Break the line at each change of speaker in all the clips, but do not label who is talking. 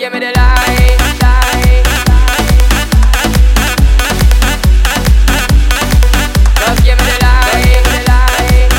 give me the light, light. Just give me the light, the light.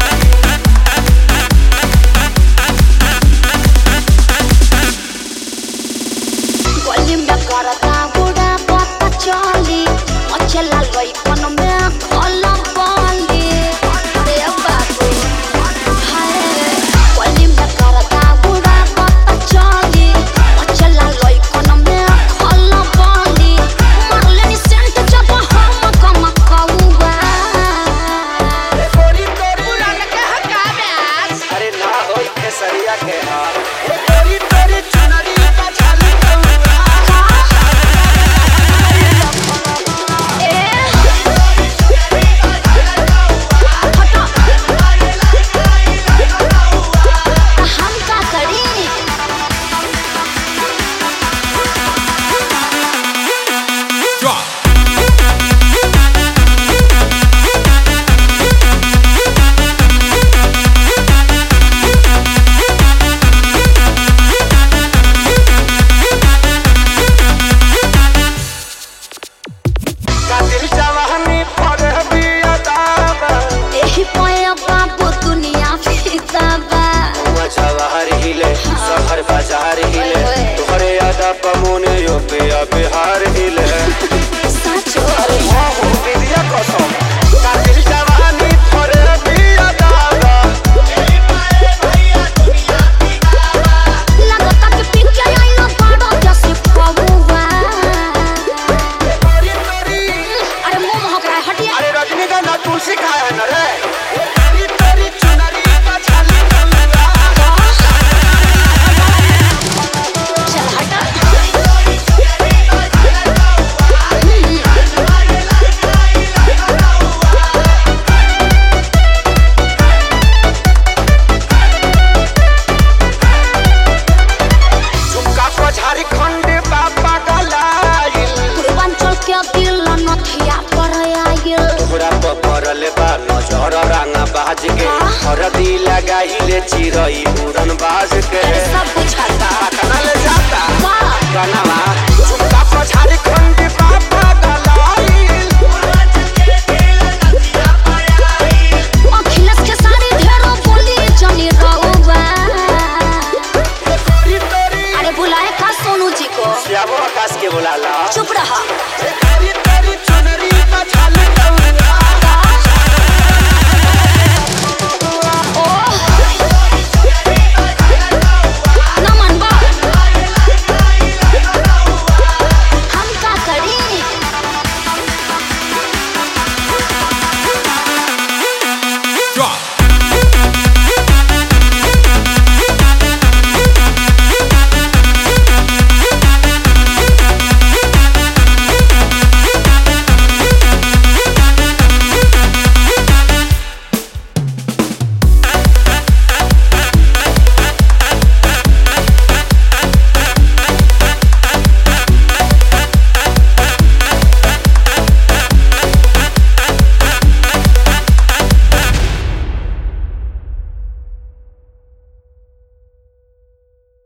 Goli me karata buda pata chali, machela loi kono me khola bali. De babu, hai. Goli me karata buda pata chali, machela loi kono me khola bali. Marle ni sent jaba hum kama kawa.
गोरी तोरी
Puran ke hakabe.
अरे ना होई खेसरिया के हाल गोरी तोरी चुनरी का छाली बाजार हिले तोहरे यादा पमोने यो पे बिहार हिले अरे हां हो बिदिया कसम कातिल जवानी थोरे बिया दादा एही पाए भैया दुनिया की गावा
लगता कि पिंके आइलो बड़ा जैसे पौवा
गोरी तोरी
अरे मुंह महक रहा है हटिया
अरे रजनीगंधा तुलसी खाया है ना रे गोरी तोरी चुनरी का छाली हरदी लगाइले चिरई उड़न बाज के
सब बुझाता
कना ले जाता कनावा चुपका पछारी खंडी बापा गलाइल
अखिलेश के सारी ढेरों बोली जनी रहुआ
गोरी तोरी
अरे बुलाए का सोनू जी को
श्यामो आकाश के बुलाला
चुप रहा